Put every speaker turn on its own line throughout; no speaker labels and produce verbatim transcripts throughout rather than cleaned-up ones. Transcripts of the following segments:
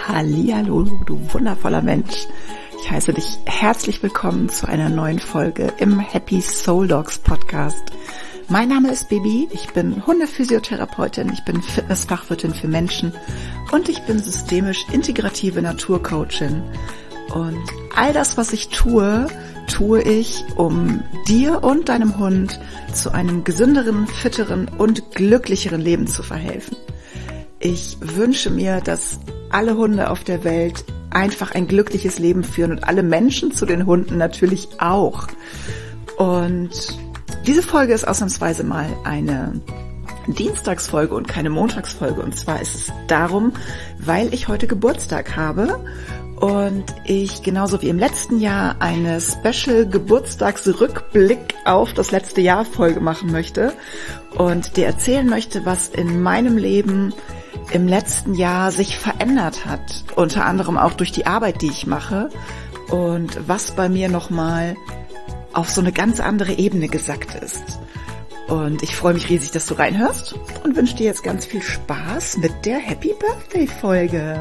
Hallihallo, du wundervoller Mensch. Ich heiße dich herzlich willkommen zu einer neuen Folge im Happy Soul Dogs Podcast. Mein Name ist Bibi, ich bin Hundephysiotherapeutin, ich bin Fitnessfachwirtin für Menschen und ich bin systemisch integrative Naturcoachin. Und all das, was ich tue, tue ich, um dir und deinem Hund zu einem gesünderen, fitteren und glücklicheren Leben zu verhelfen. Ich wünsche mir, dass alle Hunde auf der Welt einfach ein glückliches Leben führen und alle Menschen zu den Hunden natürlich auch. Und diese Folge ist ausnahmsweise mal eine Dienstagsfolge und keine Montagsfolge. Und zwar ist es darum, weil ich heute Geburtstag habe und ich genauso wie im letzten Jahr eine Special Geburtstagsrückblick auf das letzte Jahr Folge machen möchte und dir erzählen möchte, was in meinem Leben im letzten Jahr sich verändert hat, unter anderem auch durch die Arbeit, die ich mache und was bei mir nochmal auf so eine ganz andere Ebene gesackt ist. Und ich freue mich riesig, dass du reinhörst und wünsche dir jetzt ganz viel Spaß mit der Happy Birthday Folge.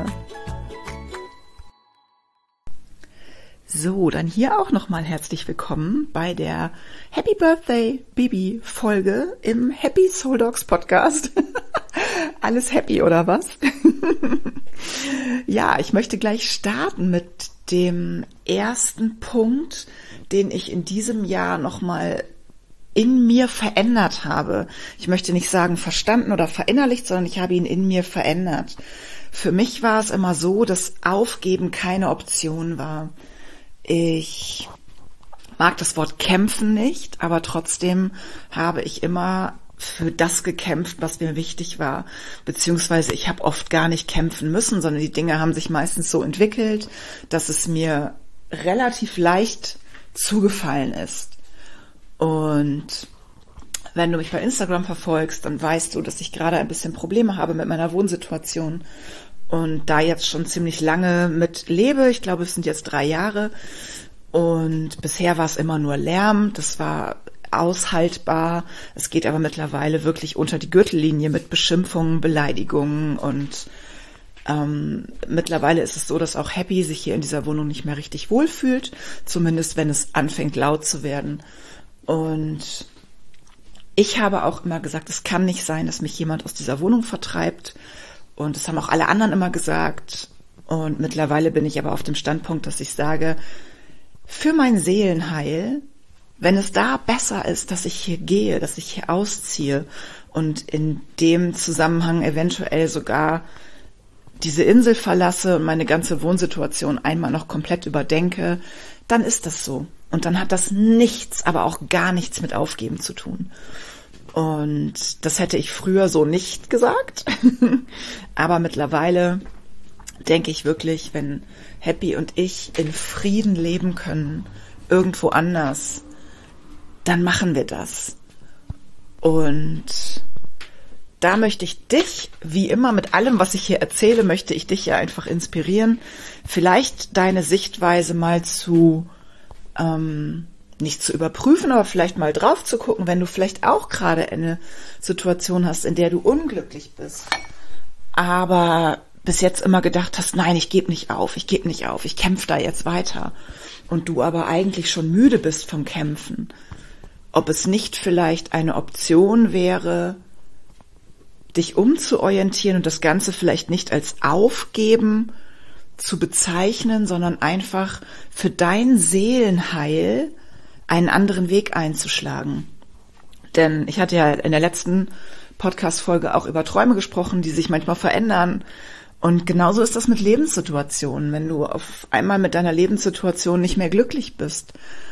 So, dann hier auch nochmal herzlich willkommen bei der Happy Birthday Bibi Folge im Happy Soul Dogs Podcast. Alles happy, oder was? Ja, ich möchte gleich starten mit dem ersten Punkt, den ich in diesem Jahr nochmal in mir verändert habe. Ich möchte nicht sagen verstanden oder verinnerlicht, sondern ich habe ihn in mir verändert. Für mich war es immer so, dass Aufgeben keine Option war. Ich mag das Wort kämpfen nicht, aber trotzdem habe ich immer für das gekämpft, was mir wichtig war. Beziehungsweise ich habe oft gar nicht kämpfen müssen, sondern die Dinge haben sich meistens so entwickelt, dass es mir relativ leicht zugefallen ist. Und wenn du mich bei Instagram verfolgst, dann weißt du, dass ich gerade ein bisschen Probleme habe mit meiner Wohnsituation und da jetzt schon ziemlich lange mit lebe. Ich glaube, es sind jetzt drei Jahre und bisher war es immer nur Lärm. Das war aushaltbar. Es geht aber mittlerweile wirklich unter die Gürtellinie mit Beschimpfungen, Beleidigungen und ähm, mittlerweile ist es so, dass auch Happy sich hier in dieser Wohnung nicht mehr richtig wohlfühlt, zumindest wenn es anfängt laut zu werden. Und ich habe auch immer gesagt, es kann nicht sein, dass mich jemand aus dieser Wohnung vertreibt. Und das haben auch alle anderen immer gesagt. Und mittlerweile bin ich aber auf dem Standpunkt, dass ich sage, für mein Seelenheil, wenn es da besser ist, dass ich hier gehe, dass ich hier ausziehe und in dem Zusammenhang eventuell sogar diese Insel verlasse und meine ganze Wohnsituation einmal noch komplett überdenke, dann ist das so. Und dann hat das nichts, aber auch gar nichts mit Aufgeben zu tun. Und das hätte ich früher so nicht gesagt. Aber mittlerweile denke ich wirklich, wenn Happy und ich in Frieden leben können, irgendwo anders, dann machen wir das. Und da möchte ich dich, wie immer mit allem, was ich hier erzähle, möchte ich dich ja einfach inspirieren, vielleicht deine Sichtweise mal zu, ähm, nicht zu überprüfen, aber vielleicht mal drauf zu gucken, wenn du vielleicht auch gerade eine Situation hast, in der du unglücklich bist, aber bis jetzt immer gedacht hast, nein, ich gebe nicht auf, ich gebe nicht auf, ich kämpfe da jetzt weiter und du aber eigentlich schon müde bist vom Kämpfen. Ob es nicht vielleicht eine Option wäre, dich umzuorientieren und das Ganze vielleicht nicht als Aufgeben zu bezeichnen, sondern einfach für dein Seelenheil einen anderen Weg einzuschlagen. Denn ich hatte ja in der letzten Podcast-Folge auch über Träume gesprochen, die sich manchmal verändern. Und genauso ist das mit Lebenssituationen. Wenn du auf einmal mit deiner Lebenssituation nicht mehr glücklich bist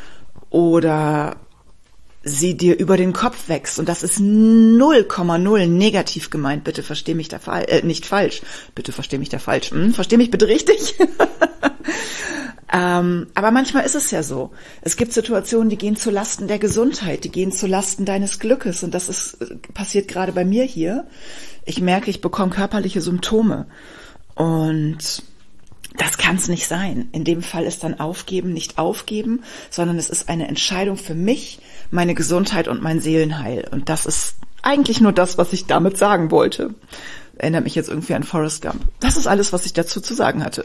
oder sie dir über den Kopf wächst, und das ist null Komma null negativ gemeint, bitte versteh mich da falsch, äh, nicht falsch, bitte versteh mich da falsch, hm, versteh mich bitte richtig. ähm, aber manchmal ist es ja so, es gibt Situationen, die gehen zu Lasten der Gesundheit, die gehen zu Lasten deines Glückes, und das ist passiert gerade bei mir hier. Ich merke, ich bekomme körperliche Symptome und das kann es nicht sein. In dem Fall ist dann Aufgeben nicht Aufgeben, sondern es ist eine Entscheidung für mich, meine Gesundheit und mein Seelenheil. Und das ist eigentlich nur das, was ich damit sagen wollte. Erinnert mich jetzt irgendwie an Forrest Gump. Das ist alles, was ich dazu zu sagen hatte.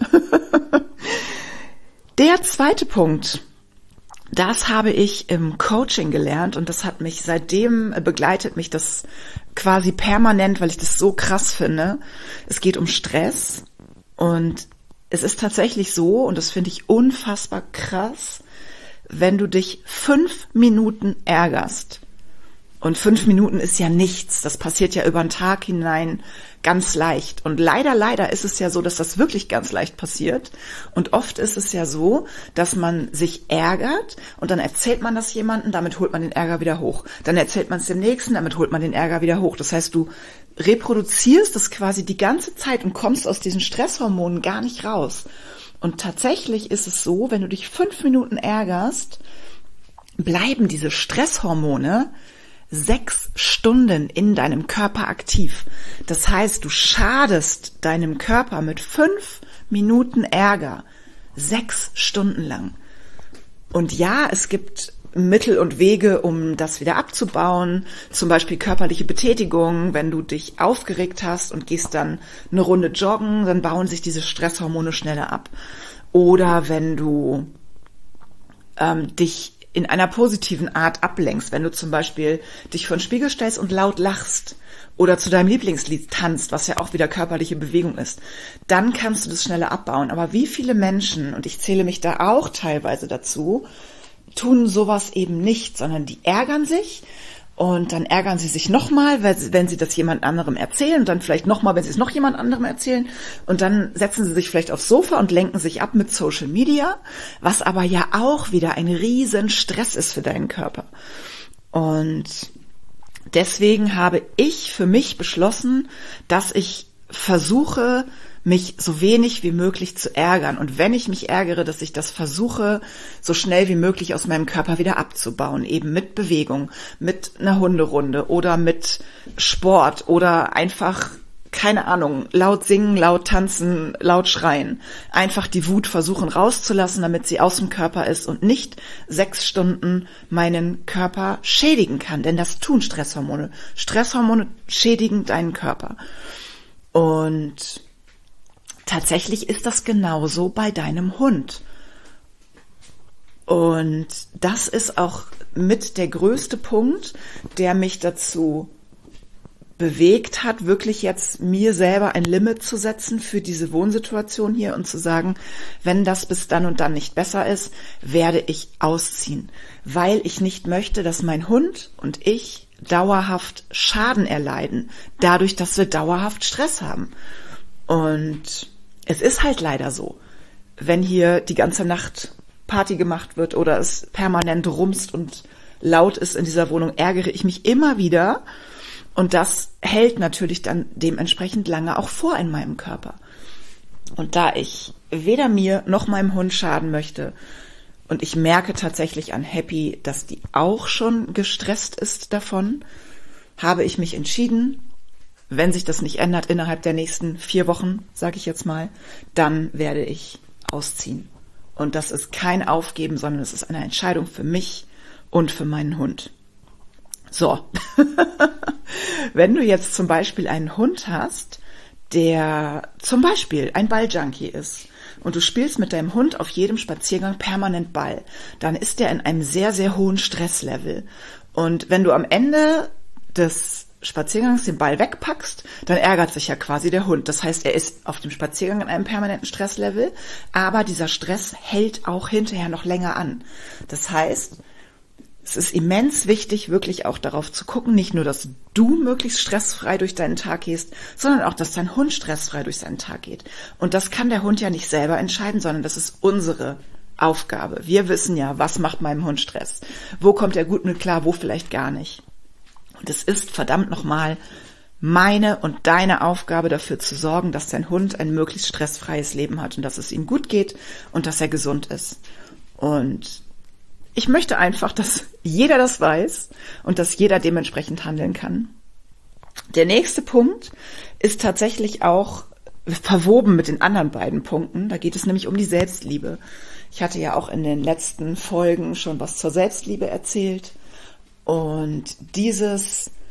Der zweite Punkt, das habe ich im Coaching gelernt und das hat mich seitdem begleitet mich das quasi permanent, weil ich das so krass finde. Es geht um Stress und es ist tatsächlich so, und das finde ich unfassbar krass, wenn du dich fünf Minuten ärgerst. Und fünf Minuten ist ja nichts. Das passiert ja über den Tag hinein ganz leicht. Und leider, leider ist es ja so, dass das wirklich ganz leicht passiert. Und oft ist es ja so, dass man sich ärgert und dann erzählt man das jemandem, damit holt man den Ärger wieder hoch. Dann erzählt man es dem Nächsten, damit holt man den Ärger wieder hoch. Das heißt, du reproduzierst das quasi die ganze Zeit und kommst aus diesen Stresshormonen gar nicht raus. Und tatsächlich ist es so, wenn du dich fünf Minuten ärgerst, bleiben diese Stresshormone sechs Stunden in deinem Körper aktiv. Das heißt, du schadest deinem Körper mit fünf Minuten Ärger sechs Stunden lang. Und ja, es gibt Mittel und Wege, um das wieder abzubauen. Zum Beispiel körperliche Betätigung. Wenn du dich aufgeregt hast und gehst dann eine Runde joggen, dann bauen sich diese Stresshormone schneller ab. Oder wenn du ähm, dich in einer positiven Art ablenkst, wenn du zum Beispiel dich vor den Spiegel stellst und laut lachst oder zu deinem Lieblingslied tanzt, was ja auch wieder körperliche Bewegung ist, dann kannst du das schneller abbauen. Aber wie viele Menschen, und ich zähle mich da auch teilweise dazu, tun sowas eben nicht, sondern die ärgern sich und dann ärgern sie sich nochmal, wenn sie das jemand anderem erzählen und dann vielleicht nochmal, wenn sie es noch jemand anderem erzählen und dann setzen sie sich vielleicht aufs Sofa und lenken sich ab mit Social Media, was aber ja auch wieder ein riesen Stress ist für deinen Körper. Und deswegen habe ich für mich beschlossen, dass ich versuche, mich so wenig wie möglich zu ärgern. Und wenn ich mich ärgere, dass ich das versuche, so schnell wie möglich aus meinem Körper wieder abzubauen. Eben mit Bewegung, mit einer Hunderunde oder mit Sport oder einfach, keine Ahnung, laut singen, laut tanzen, laut schreien. Einfach die Wut versuchen rauszulassen, damit sie aus dem Körper ist und nicht sechs Stunden meinen Körper schädigen kann. Denn das tun Stresshormone. Stresshormone schädigen deinen Körper. Und tatsächlich ist das genauso bei deinem Hund. Und das ist auch mit der größte Punkt, der mich dazu bewegt hat, wirklich jetzt mir selber ein Limit zu setzen für diese Wohnsituation hier und zu sagen, wenn das bis dann und dann nicht besser ist, werde ich ausziehen, weil ich nicht möchte, dass mein Hund und ich dauerhaft Schaden erleiden, dadurch, dass wir dauerhaft Stress haben. Und es ist halt leider so, wenn hier die ganze Nacht Party gemacht wird oder es permanent rumst und laut ist in dieser Wohnung, ärgere ich mich immer wieder. Und das hält natürlich dann dementsprechend lange auch vor in meinem Körper. Und da ich weder mir noch meinem Hund schaden möchte, und ich merke tatsächlich an Happy, dass die auch schon gestresst ist davon, habe ich mich entschieden, wenn sich das nicht ändert innerhalb der nächsten vier Wochen, sage ich jetzt mal, dann werde ich ausziehen. Und das ist kein Aufgeben, sondern es ist eine Entscheidung für mich und für meinen Hund. So, wenn du jetzt zum Beispiel einen Hund hast, der zum Beispiel ein Balljunkie ist und du spielst mit deinem Hund auf jedem Spaziergang permanent Ball, dann ist der in einem sehr, sehr hohen Stresslevel. Und wenn du am Ende des Spaziergangs den Ball wegpackst, dann ärgert sich ja quasi der Hund. Das heißt, er ist auf dem Spaziergang in einem permanenten Stresslevel, aber dieser Stress hält auch hinterher noch länger an. Das heißt, es ist immens wichtig, wirklich auch darauf zu gucken, nicht nur, dass du möglichst stressfrei durch deinen Tag gehst, sondern auch, dass dein Hund stressfrei durch seinen Tag geht. Und das kann der Hund ja nicht selber entscheiden, sondern das ist unsere Aufgabe. Wir wissen ja, was macht meinem Hund Stress? Wo kommt er gut mit klar, wo vielleicht gar nicht? Und es ist verdammt nochmal meine und deine Aufgabe, dafür zu sorgen, dass dein Hund ein möglichst stressfreies Leben hat und dass es ihm gut geht und dass er gesund ist. Und ich möchte einfach, dass jeder das weiß und dass jeder dementsprechend handeln kann. Der nächste Punkt ist tatsächlich auch verwoben mit den anderen beiden Punkten. Da geht es nämlich um die Selbstliebe. Ich hatte ja auch in den letzten Folgen schon was zur Selbstliebe erzählt. Und dieses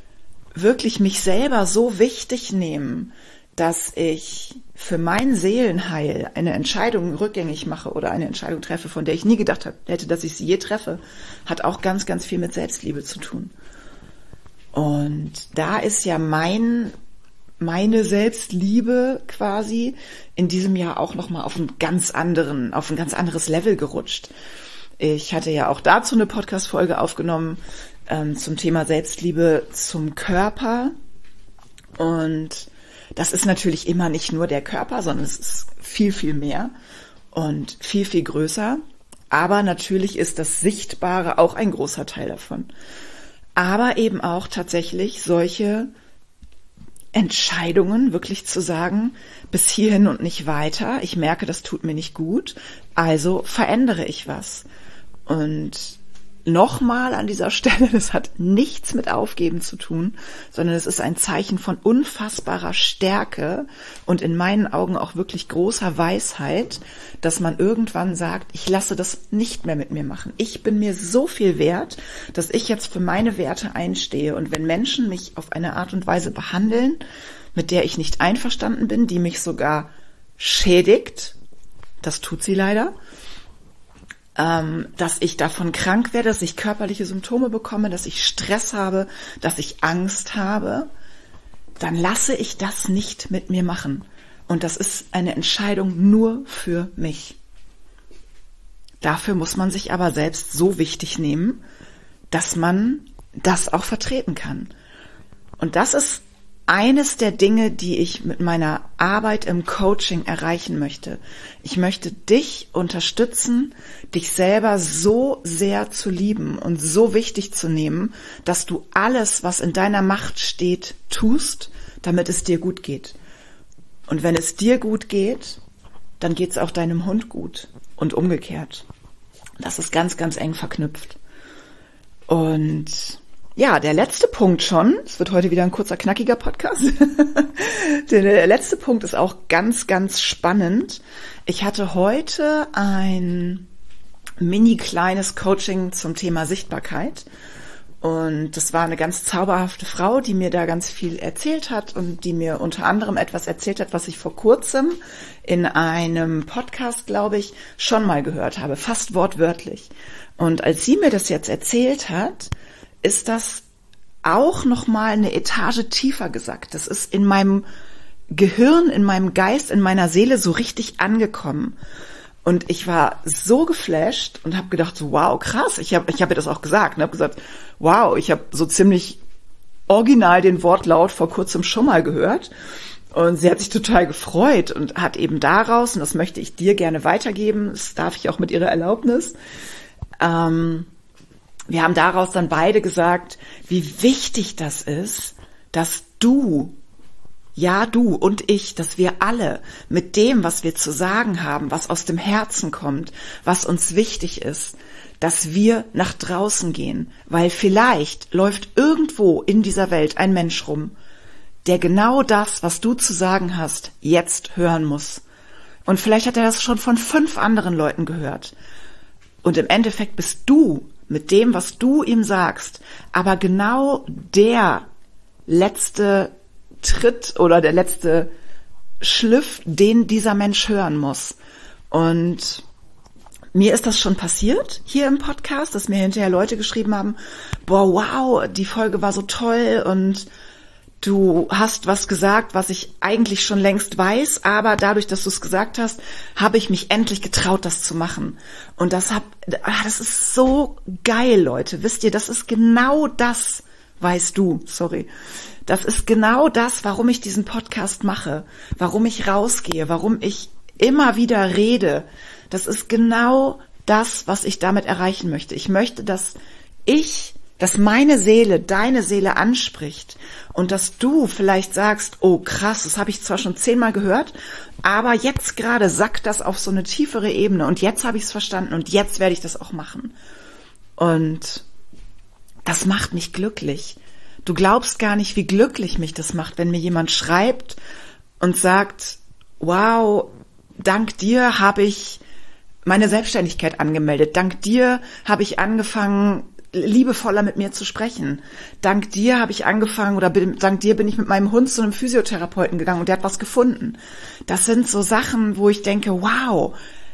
wirklich mich selber so wichtig nehmen, dass ich für mein Seelenheil eine Entscheidung rückgängig mache oder eine Entscheidung treffe, von der ich nie gedacht hätte, dass ich sie je treffe, hat auch ganz, ganz viel mit Selbstliebe zu tun. Und da ist ja mein, meine Selbstliebe quasi in diesem Jahr auch nochmal auf einen ganz anderen, auf ein ganz anderes Level gerutscht. Ich hatte ja auch dazu eine Podcast-Folge aufgenommen, ähm, zum Thema Selbstliebe zum Körper. Und das ist natürlich immer nicht nur der Körper, sondern es ist viel, viel mehr und viel, viel größer. Aber natürlich ist das Sichtbare auch ein großer Teil davon. Aber eben auch tatsächlich solche Entscheidungen, wirklich zu sagen, bis hierhin und nicht weiter. Ich merke, das tut mir nicht gut, also verändere ich was. Und nochmal an dieser Stelle, das hat nichts mit Aufgeben zu tun, sondern es ist ein Zeichen von unfassbarer Stärke und in meinen Augen auch wirklich großer Weisheit, dass man irgendwann sagt, ich lasse das nicht mehr mit mir machen. Ich bin mir so viel wert, dass ich jetzt für meine Werte einstehe. Und wenn Menschen mich auf eine Art und Weise behandeln, mit der ich nicht einverstanden bin, die mich sogar schädigt, das tut sie leider, dass ich davon krank werde, dass ich körperliche Symptome bekomme, dass ich Stress habe, dass ich Angst habe, dann lasse ich das nicht mit mir machen. Und das ist eine Entscheidung nur für mich. Dafür muss man sich aber selbst so wichtig nehmen, dass man das auch vertreten kann. Und das ist eines der Dinge, die ich mit meiner Arbeit im Coaching erreichen möchte. Ich möchte dich unterstützen, dich selber so sehr zu lieben und so wichtig zu nehmen, dass du alles, was in deiner Macht steht, tust, damit es dir gut geht. Und wenn es dir gut geht, dann geht es auch deinem Hund gut und umgekehrt. Das ist ganz, ganz eng verknüpft. Und ja, der letzte Punkt schon, es wird heute wieder ein kurzer, knackiger Podcast. Der letzte Punkt ist auch ganz, ganz spannend. Ich hatte heute ein mini kleines Coaching zum Thema Sichtbarkeit. Und das war eine ganz zauberhafte Frau, die mir da ganz viel erzählt hat und die mir unter anderem etwas erzählt hat, was ich vor kurzem in einem Podcast, glaube ich, schon mal gehört habe, fast wortwörtlich. Und als sie mir das jetzt erzählt hat, ist das auch nochmal eine Etage tiefer gesackt. Das ist in meinem Gehirn, in meinem Geist, in meiner Seele so richtig angekommen. Und ich war so geflasht und habe gedacht, so, wow, krass. Ich habe ich hab ihr das auch gesagt und habe gesagt, wow, ich habe so ziemlich original den Wortlaut vor kurzem schon mal gehört. Und sie hat sich total gefreut und hat eben daraus, und das möchte ich dir gerne weitergeben, das darf ich auch mit ihrer Erlaubnis, ähm, wir haben daraus dann beide gesagt, wie wichtig das ist, dass du, ja du und ich, dass wir alle mit dem, was wir zu sagen haben, was aus dem Herzen kommt, was uns wichtig ist, dass wir nach draußen gehen, weil vielleicht läuft irgendwo in dieser Welt ein Mensch rum, der genau das, was du zu sagen hast, jetzt hören muss. Und vielleicht hat er das schon von fünf anderen Leuten gehört. Und im Endeffekt bist du mit dem, was du ihm sagst, aber genau der letzte Tritt oder der letzte Schliff, den dieser Mensch hören muss. Und mir ist das schon passiert hier im Podcast, dass mir hinterher Leute geschrieben haben, boah, wow, die Folge war so toll und du hast was gesagt, was ich eigentlich schon längst weiß, aber dadurch, dass du es gesagt hast, habe ich mich endlich getraut, das zu machen. Und das hab, das ist so geil, Leute. Wisst ihr, das ist genau das, weißt du, sorry. Das ist genau das, warum ich diesen Podcast mache, warum ich rausgehe, warum ich immer wieder rede. Das ist genau das, was ich damit erreichen möchte. Ich möchte, dass ich dass meine Seele deine Seele anspricht und dass du vielleicht sagst, oh krass, das habe ich zwar schon zehnmal gehört, aber jetzt gerade sackt das auf so eine tiefere Ebene und jetzt habe ich es verstanden und jetzt werde ich das auch machen. Und das macht mich glücklich. Du glaubst gar nicht, wie glücklich mich das macht, wenn mir jemand schreibt und sagt, wow, dank dir habe ich meine Selbstständigkeit angemeldet, dank dir habe ich angefangen, liebevoller mit mir zu sprechen. Dank dir habe ich angefangen oder bin, dank dir bin ich mit meinem Hund zu einem Physiotherapeuten gegangen und der hat was gefunden. Das sind so Sachen, wo ich denke, wow,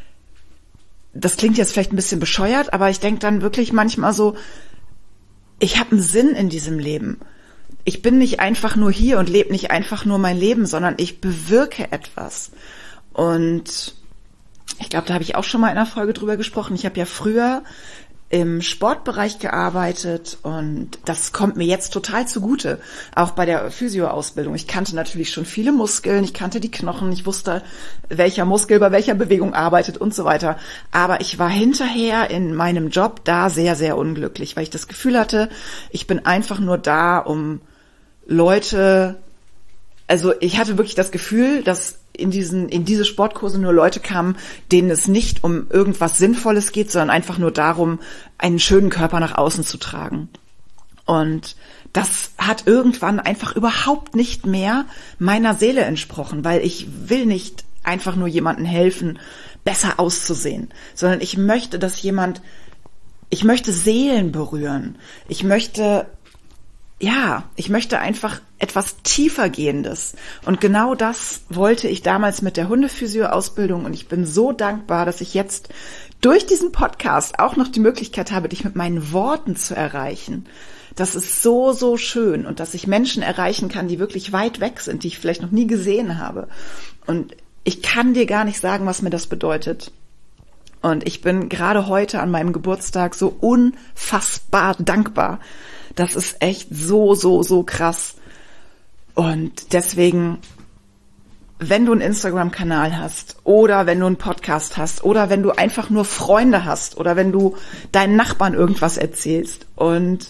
das klingt jetzt vielleicht ein bisschen bescheuert, aber ich denke dann wirklich manchmal so, ich habe einen Sinn in diesem Leben. Ich bin nicht einfach nur hier und lebe nicht einfach nur mein Leben, sondern ich bewirke etwas. Und ich glaube, da habe ich auch schon mal in einer Folge drüber gesprochen. Ich habe ja früher im Sportbereich gearbeitet und das kommt mir jetzt total zugute, auch bei der Physio-Ausbildung. Ich kannte natürlich schon viele Muskeln, ich kannte die Knochen, ich wusste, welcher Muskel bei welcher Bewegung arbeitet und so weiter. Aber ich war hinterher in meinem Job da sehr, sehr unglücklich, weil ich das Gefühl hatte, ich bin einfach nur da, um Leute, also ich hatte wirklich das Gefühl, dass in diesen, in diese Sportkurse nur Leute kamen, denen es nicht um irgendwas Sinnvolles geht, sondern einfach nur darum, einen schönen Körper nach außen zu tragen. Und das hat irgendwann einfach überhaupt nicht mehr meiner Seele entsprochen, weil ich will nicht einfach nur jemandem helfen, besser auszusehen, sondern ich möchte, dass jemand, ich möchte Seelen berühren. Ich möchte Ja, ich möchte einfach etwas tiefergehendes. Und genau das wollte ich damals mit der Hundephysio-Ausbildung. Und ich bin so dankbar, dass ich jetzt durch diesen Podcast auch noch die Möglichkeit habe, dich mit meinen Worten zu erreichen. Das ist so, so schön. Und dass ich Menschen erreichen kann, die wirklich weit weg sind, die ich vielleicht noch nie gesehen habe. Und ich kann dir gar nicht sagen, was mir das bedeutet. Und ich bin gerade heute an meinem Geburtstag so unfassbar dankbar. Das ist echt so, so, so krass. Und deswegen, wenn du einen Instagram-Kanal hast oder wenn du einen Podcast hast oder wenn du einfach nur Freunde hast oder wenn du deinen Nachbarn irgendwas erzählst und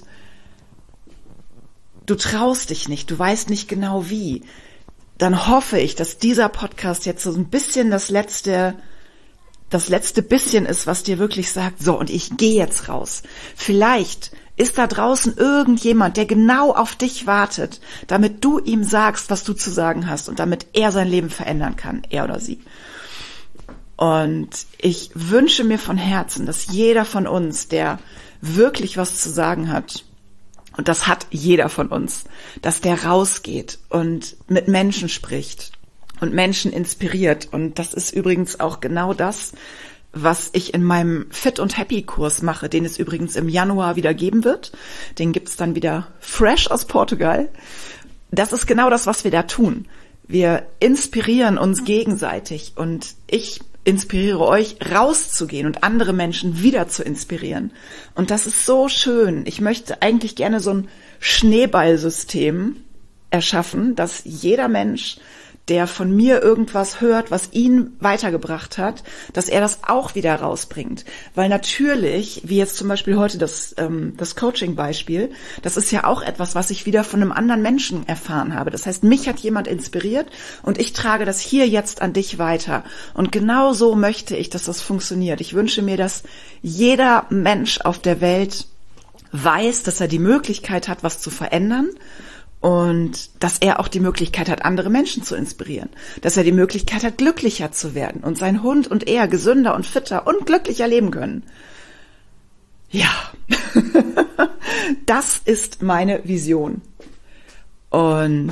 du traust dich nicht, du weißt nicht genau wie, dann hoffe ich, dass dieser Podcast jetzt so ein bisschen das letzte, das letzte bisschen ist, was dir wirklich sagt, so, und ich gehe jetzt raus. Vielleicht ist da draußen irgendjemand, der genau auf dich wartet, damit du ihm sagst, was du zu sagen hast und damit er sein Leben verändern kann, er oder sie. Und ich wünsche mir von Herzen, dass jeder von uns, der wirklich was zu sagen hat, und das hat jeder von uns, dass der rausgeht und mit Menschen spricht und Menschen inspiriert. Und das ist übrigens auch genau das, was ich in meinem Fit und Happy Kurs mache, den es übrigens im Januar wieder geben wird. Den gibt's dann wieder fresh aus Portugal. Das ist genau das, was wir da tun. Wir inspirieren uns gegenseitig und ich inspiriere euch, rauszugehen und andere Menschen wieder zu inspirieren. Und das ist so schön. Ich möchte eigentlich gerne so ein Schneeballsystem erschaffen, dass jeder Mensch, der von mir irgendwas hört, was ihn weitergebracht hat, dass er das auch wieder rausbringt. Weil natürlich, wie jetzt zum Beispiel heute das, ähm, das Coaching-Beispiel, das ist ja auch etwas, was ich wieder von einem anderen Menschen erfahren habe. Das heißt, mich hat jemand inspiriert und ich trage das hier jetzt an dich weiter. Und genau so möchte ich, dass das funktioniert. Ich wünsche mir, dass jeder Mensch auf der Welt weiß, dass er die Möglichkeit hat, was zu verändern, und dass er auch die Möglichkeit hat, andere Menschen zu inspirieren. Dass er die Möglichkeit hat, glücklicher zu werden und sein Hund und er gesünder und fitter und glücklicher leben können. Ja, das ist meine Vision. Und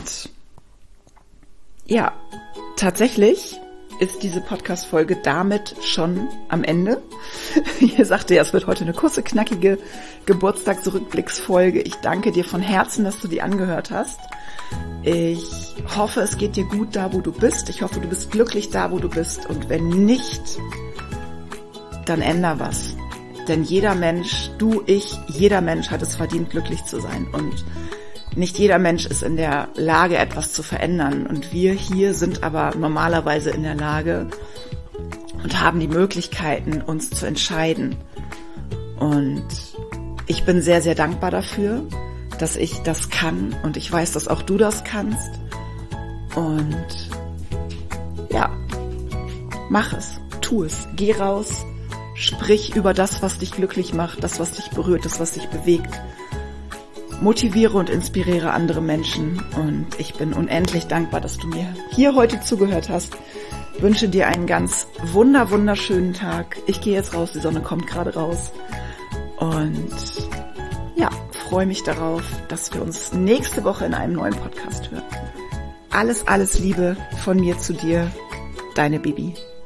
ja, tatsächlich ist diese Podcast-Folge damit schon am Ende. Ich sagte ja, es wird heute eine kurze, knackige Geburtstagsrückblicksfolge. Ich danke dir von Herzen, dass du die angehört hast. Ich hoffe, es geht dir gut da, wo du bist. Ich hoffe, du bist glücklich da, wo du bist. Und wenn nicht, dann änder was. Denn jeder Mensch, du, ich, jeder Mensch hat es verdient, glücklich zu sein. Und nicht jeder Mensch ist in der Lage, etwas zu verändern. Und wir hier sind aber normalerweise in der Lage und haben die Möglichkeiten, uns zu entscheiden. Und ich bin sehr, sehr dankbar dafür, dass ich das kann. Und ich weiß, dass auch du das kannst. Und ja, mach es, tu es, geh raus, sprich über das, was dich glücklich macht, das, was dich berührt, das, was dich bewegt. Motiviere und inspiriere andere Menschen und ich bin unendlich dankbar, dass du mir hier heute zugehört hast. Wünsche dir einen ganz wunder, wunderschönen Tag. Ich gehe jetzt raus, die Sonne kommt gerade raus und freue mich darauf, dass wir uns nächste Woche in einem neuen Podcast hören. Alles, alles Liebe von mir zu dir, deine Bibi.